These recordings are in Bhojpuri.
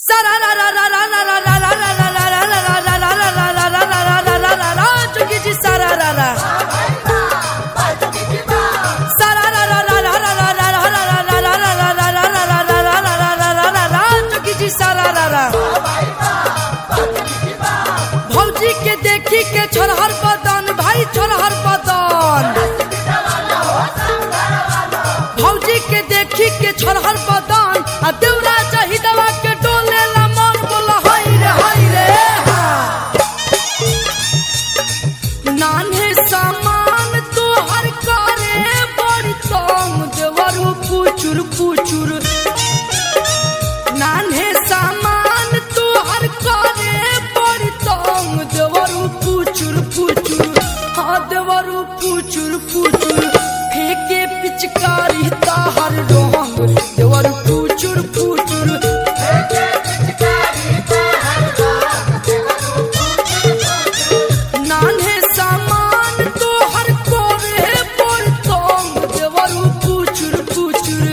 भौजी के देखी के छोरहर बदन भाई छोरहर बदन भौजी के देखी के छोरहर बदन आ देवरा चाही दवा के डोले ला मन बोला हाय रे नान्हे सामान तो हर करे बड़ी तंग देवरू पुचुर पुचुर नान्हे सामान तो हर करे बड़ी तंग देवरू पुचुर पुचुर हाँ देवरू पुचुर पुचुर फेंके पिचकारी ताहर रंग देवरू पुचुर पुचुर फेंके पिचकारी ताहर रंग देवरू पुचुर नान्हे सामान तो हर करे बड़ी तंग देवरू पुचुर पुचुर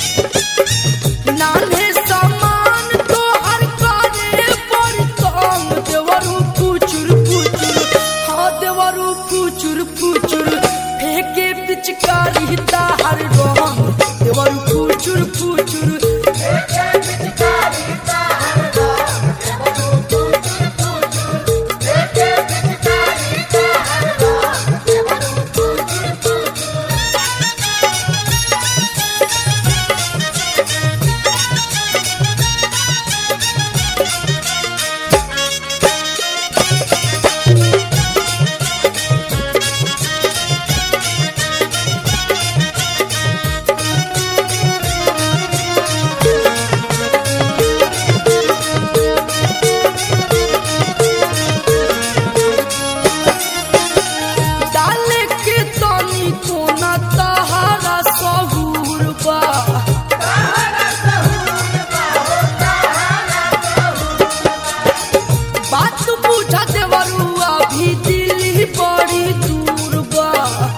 नान्हे सामान तो हर करे बड़ी तंग देवरू पुचुर पुचुर हाँ देवरू पुचुर पुचुर फेंके पिचकारी ताहर रंग देवरू पुचुर पुचुर फेंके पिचकारी ताहर रंग देवरू पुचुर पुचुर फेंके पिचकारी ताहर रंग देवरू पुचुर पुचुर डाले के तनी कोना तहारा सहूर बा बात बुझा देवरू अभी दिल्ली बड़ी दूर बा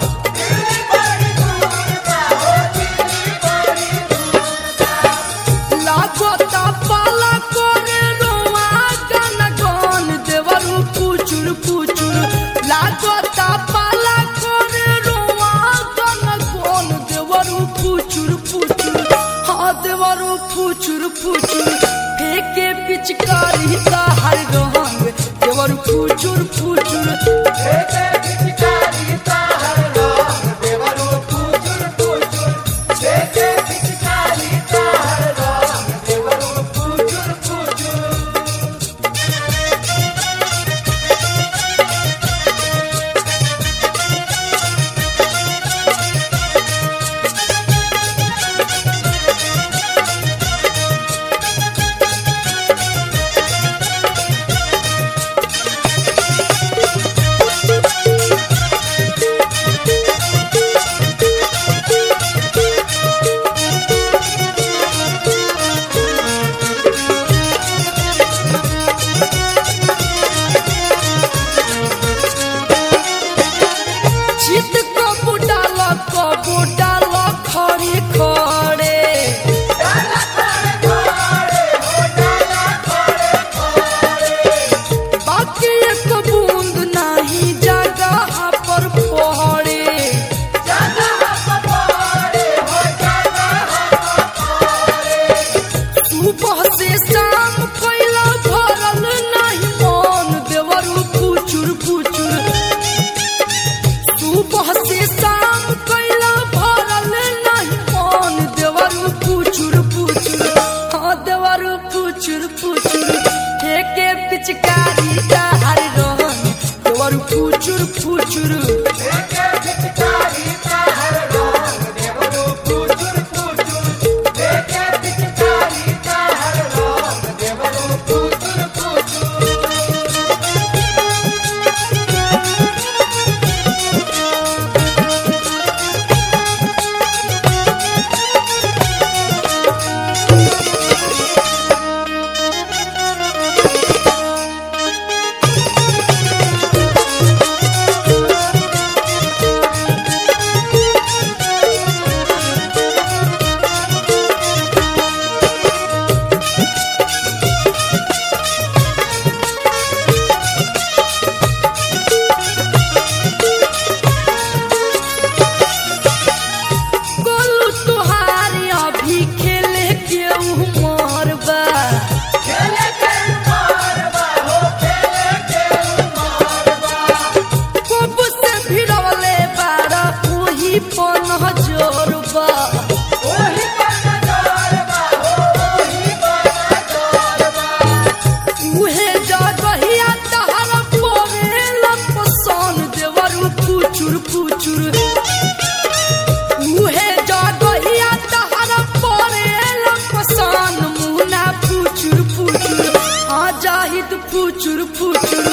लागता पाला करे रोआ गन गन देवरू पुचुर पुचुर लागता पाला करे रोआ गन गन देवरू पुचुर पुचुर हाँ देवरू पुचुर पुचुर फेंके पिचकारी ताहर रंग देवरू पुचुर पुचुर फेंके पिचकारी ताहर रंग देवरू पुचुर पुचुर फेंके पिचकारी ताहर रंग देवरू पुचुर पुचुर चित कबू डाल खड़े खड़े बाकी एक बूंद नहीं जगह पर पड़े सुबह से शाम कैला भरल नहीं मन देवरू पुचुर पुचुर सुबह से शाम कैला भरल नहीं मन देवरू पुचुर पुचुर हाँ देवरू पुचुर पुचुर फेंके पिचकारी ताहर रंग देवरू पुचुर पुचुर फेंके पिचकारी ताहर रंग देवरू पुचुर पुचुर फेंके पिचकारी ताहर रंग देवरू पुचुर पुचुर जाहिद फुचुर फुचुर